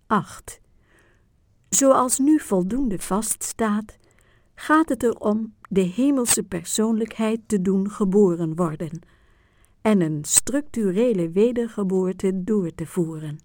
8. Zoals nu voldoende vaststaat, gaat het erom de hemelse persoonlijkheid te doen geboren worden en een structurele wedergeboorte door te voeren.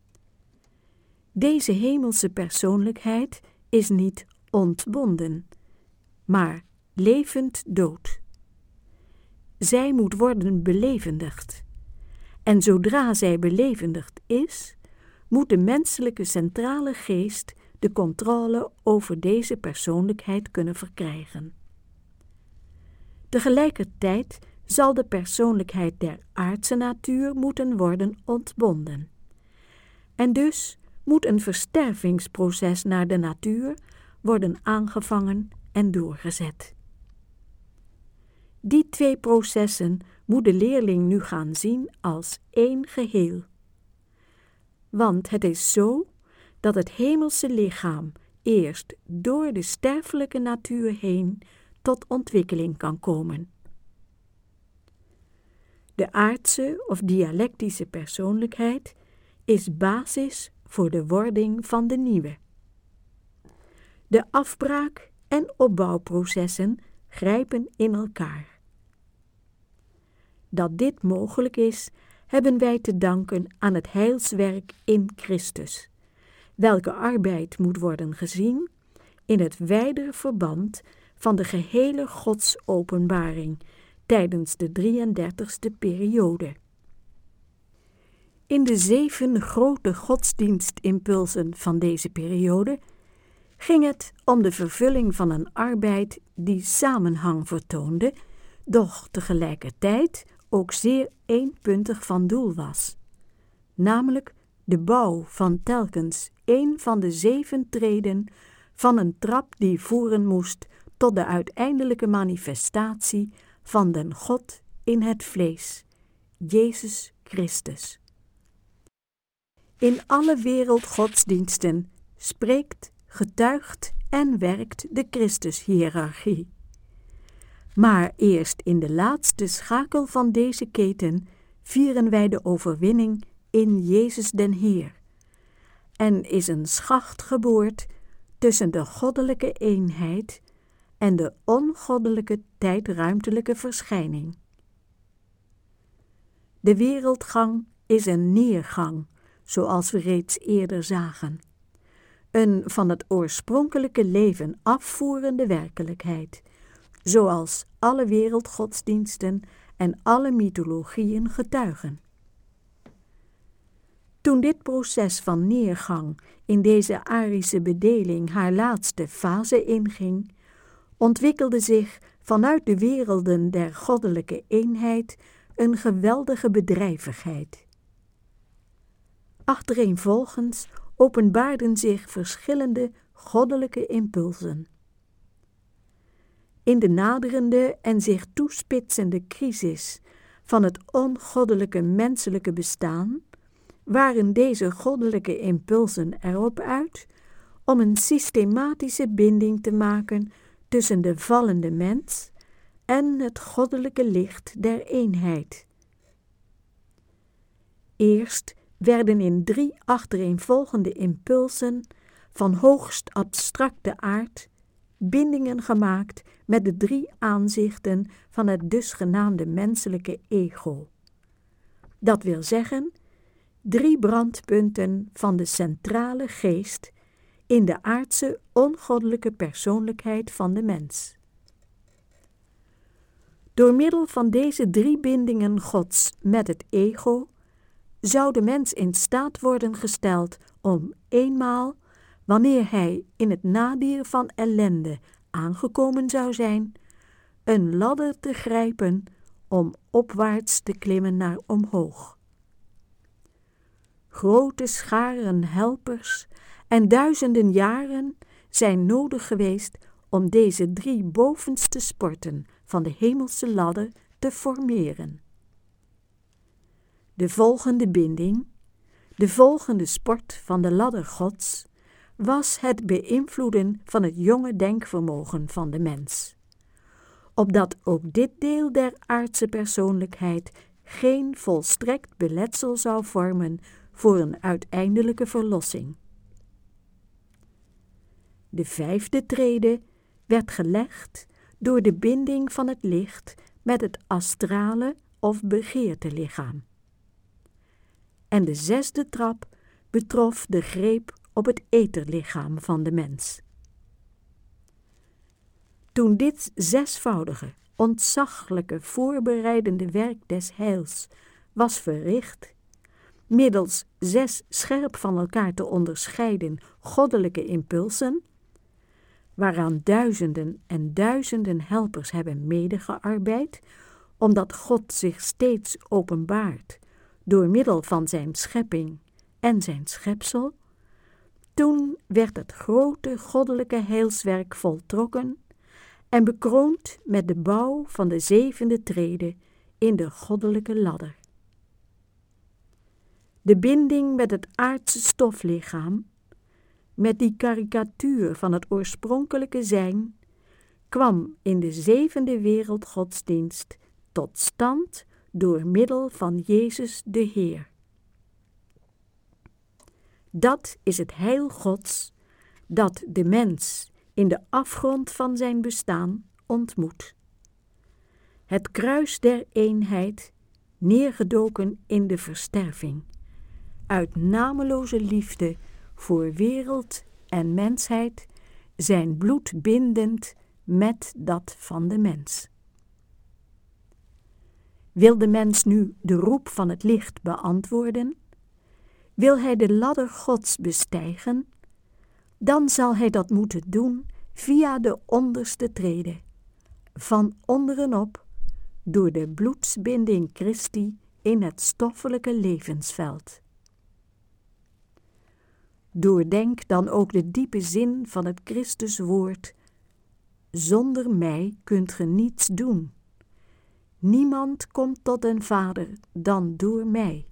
Deze hemelse persoonlijkheid is niet ontbonden, maar levend dood. Zij moet worden belevendigd. En zodra zij belevendigd is, moet de menselijke centrale geest de controle over deze persoonlijkheid kunnen verkrijgen. Tegelijkertijd zal de persoonlijkheid der aardse natuur moeten worden ontbonden. En dus moet een verstervingsproces naar de natuur worden aangevangen en doorgezet. Die twee processen moet de leerling nu gaan zien als één geheel. Want het is zo dat het hemelse lichaam eerst door de sterfelijke natuur heen tot ontwikkeling kan komen. De aardse of dialectische persoonlijkheid is basis voor de wording van de nieuwe. De afbraak- en opbouwprocessen grijpen in elkaar. Dat dit mogelijk is, hebben wij te danken aan het heilswerk in Christus, welke arbeid moet worden gezien in het wijder verband van de gehele Godsopenbaring tijdens de 33e periode. In de 7 grote godsdienstimpulsen van deze periode ging het om de vervulling van een arbeid die samenhang vertoonde, doch tegelijkertijd ook zeer eenpuntig van doel was, namelijk de bouw van telkens één van de 7 treden van een trap die voeren moest tot de uiteindelijke manifestatie van den God in het vlees, Jezus Christus. In alle wereldgodsdiensten spreekt, getuigt en werkt de Christushiërarchie. Maar eerst in de laatste schakel van deze keten vieren wij de overwinning in Jezus den Heer en is een schacht geboord tussen de goddelijke eenheid en de ongoddelijke tijdruimtelijke verschijning. De wereldgang is een neergang, zoals we reeds eerder zagen. Een van het oorspronkelijke leven afvoerende werkelijkheid, zoals alle wereldgodsdiensten en alle mythologieën getuigen. Toen dit proces van neergang in deze arische bedeling haar laatste fase inging, ontwikkelde zich vanuit de werelden der goddelijke eenheid een geweldige bedrijvigheid. Achtereenvolgens openbaarden zich verschillende goddelijke impulsen. In de naderende en zich toespitsende crisis van het ongoddelijke menselijke bestaan waren deze goddelijke impulsen erop uit om een systematische binding te maken tussen de vallende mens en het goddelijke licht der eenheid. Eerst werden in 3 achtereenvolgende impulsen van hoogst abstracte aard bindingen gemaakt met de 3 aanzichten van het dusgenaamde menselijke ego. Dat wil zeggen, 3 brandpunten van de centrale geest in de aardse ongoddelijke persoonlijkheid van de mens. Door middel van deze 3 bindingen Gods met het ego zou de mens in staat worden gesteld om eenmaal, wanneer hij in het nadir van ellende aangekomen zou zijn, een ladder te grijpen om opwaarts te klimmen naar omhoog. Grote scharen helpers en duizenden jaren zijn nodig geweest om deze 3 bovenste sporten van de hemelse ladder te formeren. De volgende binding, de volgende sport van de ladder Gods, was het beïnvloeden van het jonge denkvermogen van de mens, opdat ook dit deel der aardse persoonlijkheid geen volstrekt beletsel zou vormen voor een uiteindelijke verlossing. De 5e trede werd gelegd door de binding van het licht met het astrale of begeertelichaam. En de 6e trap betrof de greep op het etherlichaam van de mens. Toen dit 6voudige, ontzaglijke voorbereidende werk des heils was verricht, middels 6 scherp van elkaar te onderscheiden goddelijke impulsen, waaraan duizenden en duizenden helpers hebben medegearbeid, omdat God zich steeds openbaart door middel van zijn schepping en zijn schepsel, toen werd het grote goddelijke heilswerk voltrokken en bekroond met de bouw van de 7e trede in de goddelijke ladder. De binding met het aardse stoflichaam, met die karikatuur van het oorspronkelijke zijn, kwam in de 7e wereldgodsdienst tot stand door middel van Jezus de Heer. Dat is het heil Gods dat de mens in de afgrond van zijn bestaan ontmoet. Het kruis der eenheid, neergedoken in de versterving, uit nameloze liefde voor wereld en mensheid, zijn bloed bindend met dat van de mens. Wil de mens nu de roep van het licht beantwoorden? Wil hij de ladder Gods bestijgen? Dan zal hij dat moeten doen via de onderste trede, van onderen op, door de bloedsbinding Christi in het stoffelijke levensveld. Doordenk dan ook de diepe zin van het Christuswoord: zonder mij kunt ge niets doen. Niemand komt tot den Vader dan door mij.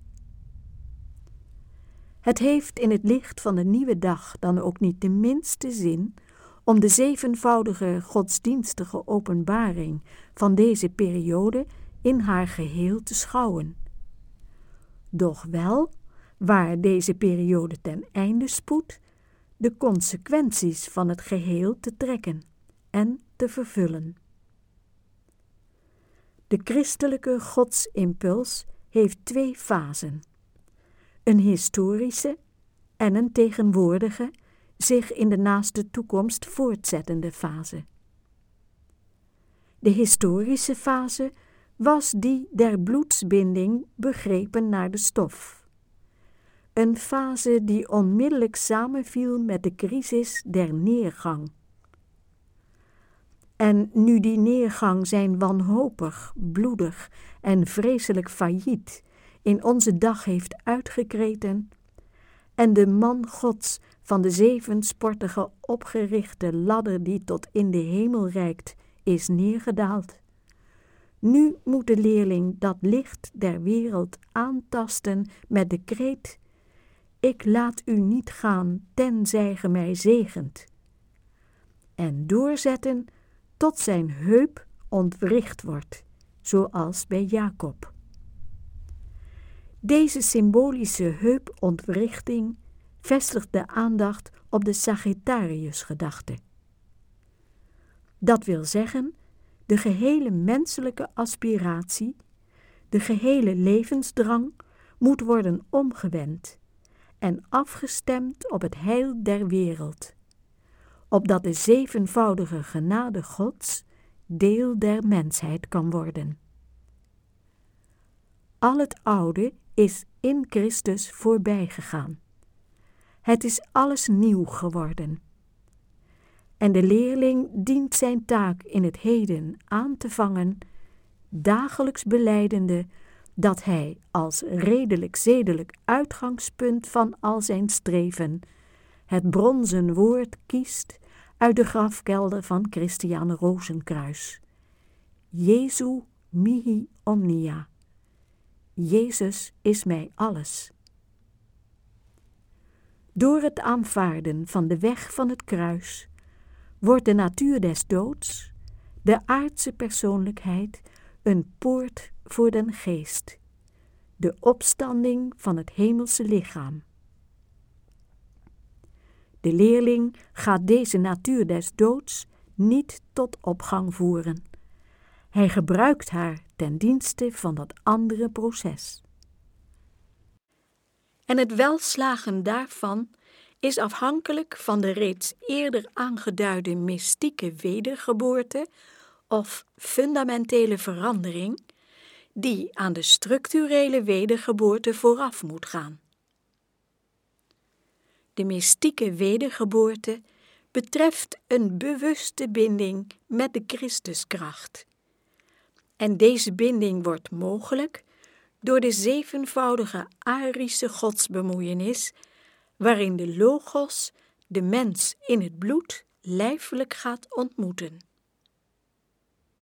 Het heeft in het licht van de nieuwe dag dan ook niet de minste zin om de 7voudige godsdienstige openbaring van deze periode in haar geheel te schouwen. Doch wel, waar deze periode ten einde spoedt, de consequenties van het geheel te trekken en te vervullen. De christelijke godsimpuls heeft 2 fasen: een historische en een tegenwoordige, zich in de naaste toekomst voortzettende fase. De historische fase was die der bloedsbinding begrepen naar de stof. Een fase die onmiddellijk samenviel met de crisis der neergang. En nu die neergang zijn wanhopig, bloedig en vreselijk failliet in onze dag heeft uitgekreten, en de man Gods van de 7sportige opgerichte ladder die tot in de hemel reikt, is neergedaald. Nu moet de leerling dat licht der wereld aantasten met de kreet: ik laat u niet gaan, tenzij ge mij zegent. En doorzetten tot zijn heup ontwricht wordt, zoals bij Jacob. Deze symbolische heupontwrichting vestigt de aandacht op de Sagittarius-gedachte. Dat wil zeggen, de gehele menselijke aspiratie, de gehele levensdrang moet worden omgewend en afgestemd op het heil der wereld, opdat de 7voudige genade Gods deel der mensheid kan worden. Al het oude is in Christus voorbij gegaan. Het is alles nieuw geworden. En de leerling dient zijn taak in het heden aan te vangen, dagelijks belijdende dat hij als redelijk zedelijk uitgangspunt van al zijn streven het bronzen woord kiest uit de grafkelder van Christiaan Rozenkruis. Jesu mihi omnia. Jezus is mij alles. Door het aanvaarden van de weg van het kruis wordt de natuur des doods, de aardse persoonlijkheid, een poort voor den geest, de opstanding van het hemelse lichaam. De leerling gaat deze natuur des doods niet tot opgang voeren. Hij gebruikt haar ten dienste van dat andere proces. En het welslagen daarvan is afhankelijk van de reeds eerder aangeduide mystieke wedergeboorte of fundamentele verandering die aan de structurele wedergeboorte vooraf moet gaan. De mystieke wedergeboorte betreft een bewuste binding met de Christuskracht. En deze binding wordt mogelijk door de zevenvoudige arische godsbemoeienis, waarin de Logos de mens in het bloed lijfelijk gaat ontmoeten.